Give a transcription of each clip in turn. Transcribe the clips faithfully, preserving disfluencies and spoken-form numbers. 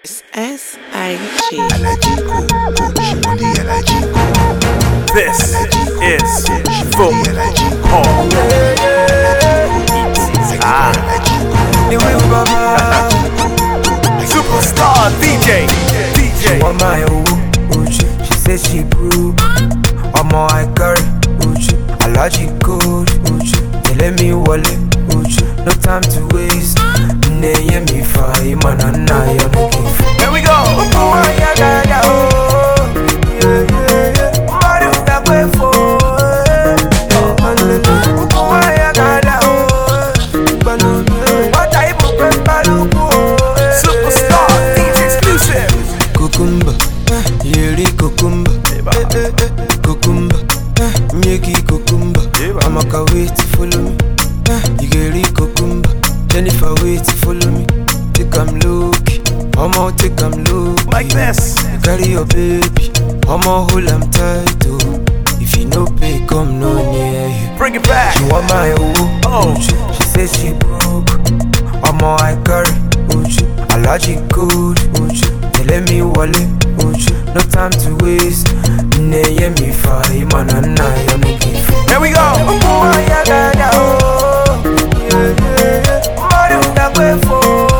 It's S I G. This is football. Ah. Superstar D J. D J. She want my Uchi. She says she broke. I'm all I carry Uchi. Allergic code Uchi. Tell me wallet Uchi. No time to waste. Neye mi fa imana na yo no give. Here we go. Oh ya ga ga oh. Yeah yeah yeah. Mari uta kwe fo. Oh ya ga ga oh. Balu. What I book and balu ko. Superstar D J exclusive. Kukumba. Yeri kukumba. Kukumba. Nyeki kukumba. I'ma go wait to follow me. You get it kukumba. Jennifer wait to follow me. Take I'm look. I'ma take I'm look. Like this. Carry your baby. I'ma hold I'm tight oh. If you no pay, come no near you. Bring it back. She want my oh. Oh. She says she broke. I'ma I carry Uchi. Allergic code Uchi. Tell me wallet Uchi. No time to waste. Neye mi fa imana na yo no give. Here we go. Oh ya ga ga oh. Yeah yeah yeah. Mari uta kwe fo.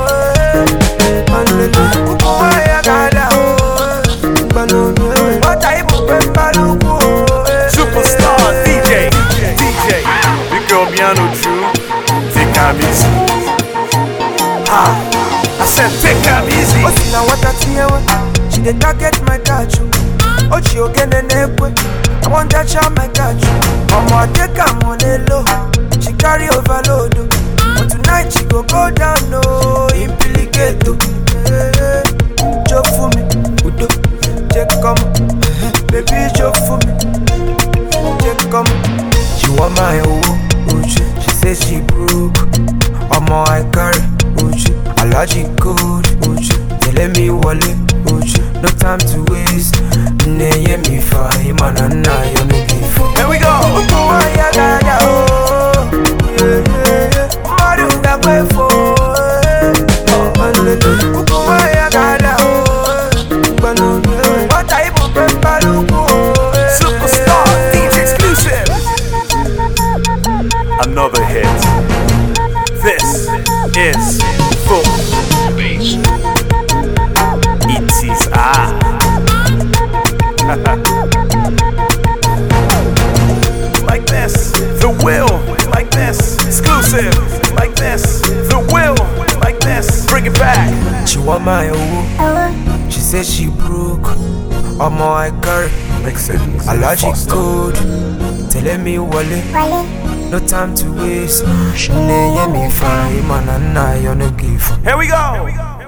Oh ya ga ga oh. Balu. What I book and balu ko. Superstar D J. D J. Big girl piano true. Take time easy. Ha. I said take time easy. Oh, see now what I see her. She dey target my catch. Oh, she okay nenekwe. I want that shot my catch. I'ma take her on the low. She carry overload. Oh. But tonight she go go down no. Implicate. Oh. Hey, joke for me. Udo. Check come. Baby joke for me. Check come. She want my oh. Uchi. She says she broke. I'ma I carry Uchi. Allergic code Uchi. Tell me wallet Uchi. No time to waste. Neye mi fa imana na yo no give. Here we go. Oh ya ga ga oh. Yeah yeah yeah. Mari uta kwe fo. Oh ya ga ga oh. Balu. What I book and balu ko. Superstar D J exclusive. Another hit. This is football. It is ah. Like this, the will, like this, exclusive, like this, the will, like this, bring it back. She want my oh. She says she broke. I'm all I carry. Makes sense. Allergic code. Tell me wallet. No time to waste. Neye mi fa imana na yo no give. Here we go.